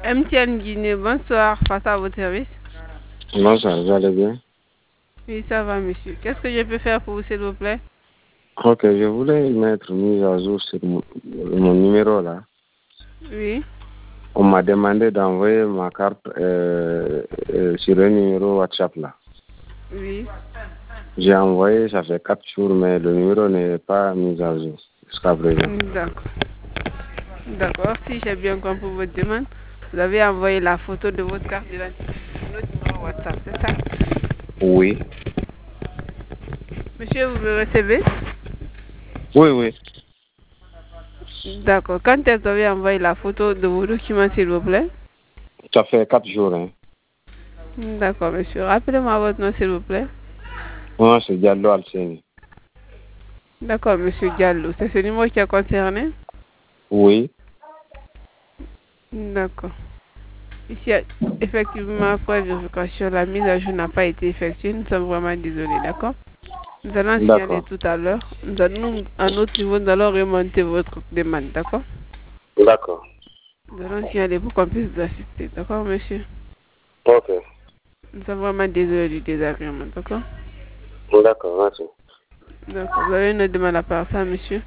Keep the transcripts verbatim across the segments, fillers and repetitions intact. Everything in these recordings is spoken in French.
M T N Guinée, bonsoir, face à votre service. Bonsoir, vous allez bien? Oui, ça va, monsieur. Qu'est-ce que je peux faire pour vous, s'il vous plaît? Ok, je voulais mettre mise à jour sur mon, mon numéro là. Oui. On m'a demandé d'envoyer ma carte euh, euh, sur un numéro WhatsApp là. Oui. J'ai envoyé, ça fait quatre jours, mais le numéro n'est pas mis à jour jusqu'à présent. D'accord. D'accord, si j'ai bien compris votre demande, vous avez envoyé la photo de votre carte d'identité sur notre numéro WhatsApp, c'est ça? Oui. Monsieur, vous me recevez? Oui, oui. D'accord. Quand est-ce que vous avez envoyé la photo de vos documents, s'il vous plaît? Ça fait quatre jours. Hein. D'accord, monsieur. Rappelez-moi votre nom, s'il vous plaît. Moi, c'est Diallo Alseni. D'accord, monsieur Diallo. C'est ce numéro qui est concerné? Oui. D'accord. Ici, effectivement, après vérification, la mise à jour n'a pas été effectuée. Nous sommes vraiment désolés, d'accord? Nous allons signaler tout à l'heure. Nous allons, à notre niveau, nous allons remonter votre demande, d'accord? D'accord. Nous allons signaler pour qu'on puisse vous assister, d'accord, monsieur? Ok. Nous sommes vraiment désolés du désagrément, d'accord? D'accord, merci. D'accord. Vous avez une autre demande à part ça, monsieur?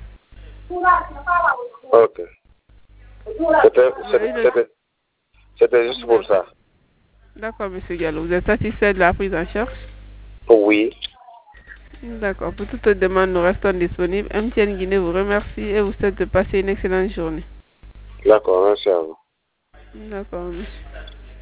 Ok. C'était c'était juste pour ça. D'accord, monsieur Gallo. Vous êtes satisfait de la prise en charge? Oui. D'accord. Pour toute demande, nous restons disponibles. M T N Guinée vous remercie et vous souhaite de passer une excellente journée. D'accord, merci à vous. D'accord, monsieur.